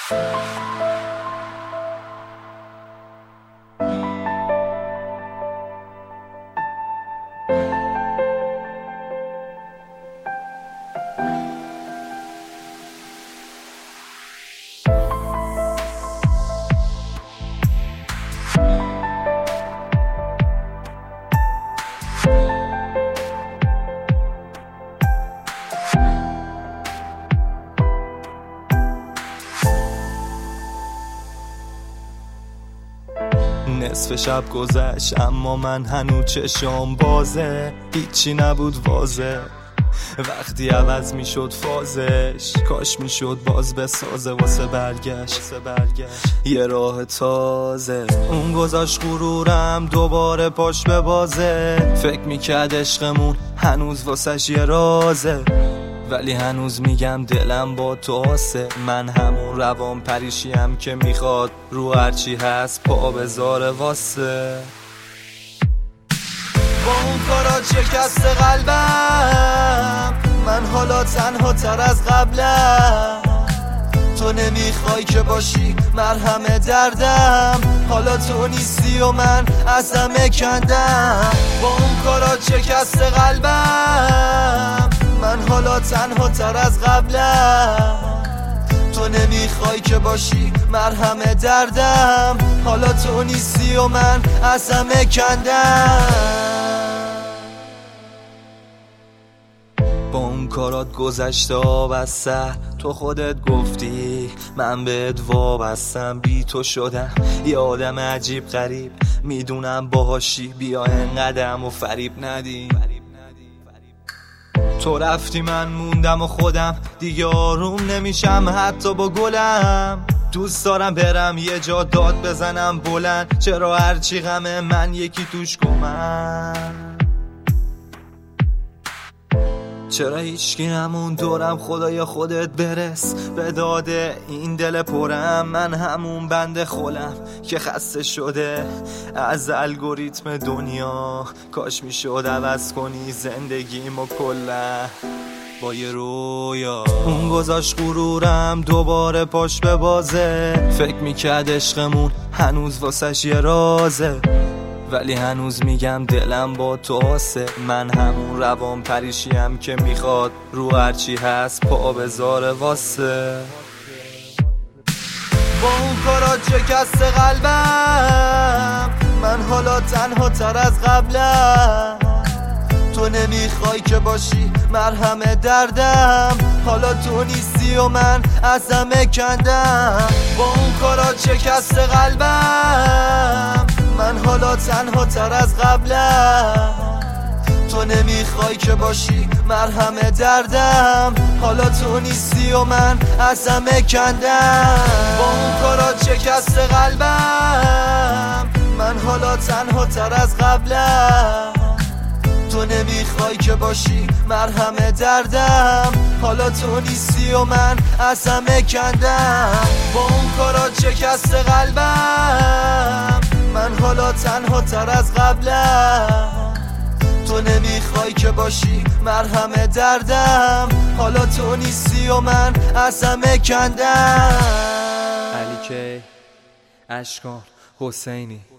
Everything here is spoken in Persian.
نصف شب گذشت اما من هنوز چشم بازه، هیچی نبود واضح. وقتی عوض میشد فازش، کاش میشد باز بسازه واسه برگشت یه راه تازه. اون گذاشت غرورم دوباره پاش به بازه، فکر میکرد عشقمون هنوز واسش یه رازه، ولی هنوز میگم دلم با تو آسه. من همون روان پریشیم که میخواد رو هرچی هست پا بذاره واسه. با اون کارا شکست قلبم، من حالا تنها تر از قبلم. تو نمیخوای که باشی مرهم دردم، حالا تو نیستی و من از همه کندم. با اون کارا شکست قلبم، من حالا تنها تر از قبلم. تو نمیخوای که باشی مرهم دردم، حالا تو نیستی و من از همه کندم. با اون کارات گذشته وابسته، تو خودت گفتی من بهت وابستم. بی تو شدم یه آدم عجیب غریب، میدونم باهاشی بیا انقدرم و فریب ندی. تو رفتی من موندم و خودم دیگه آروم نمیشم حتی با گلم. دوست دارم برم یه جا داد بزنم بلند، چرا هرچی غمه من یکی توش گمم. چرا هیچکی نمون دورم، خدایا خودت برس به داده این دل پرم. من همون بنده خولم که خسته شده از الگوریتم دنیا، کاش میشد عوض کنی زندگیمو کلا با یه رویا. اون گذاشت غرورم دوباره پاش به بازه، فکر میکرد عشقمون هنوز واسش یه رازه، ولی هنوز میگم دلم با تو آسه. من همون روان پریشیم که میخواد رو هرچی هست پا بذاره واسه. با اون کارا شکست قلبم، من حالا تنها تر از قبلم. تو نمیخوای که باشی مرهم دردم، حالا تو نیستی و من از همه کندم. با اون کارا شکست قلبم، من حالا تنها تر از قبلم. تو نمیخوای که باشی مرهم دردم، حالا تو نیستی و من از همه کندم. با اون کارا شکست قلبم، من حالا تنها تر از قبلم. تو نمیخوای که باشی مرهم دردم، حالا تو نیستی و من از همه کندم. با اون کارا شکست قلبم، من حالا تنها تر از قبلم. تو نمیخوای که باشی مرهم دردم، حالا تو نیستی و من از همه کندم. علی کی اشکان حسینی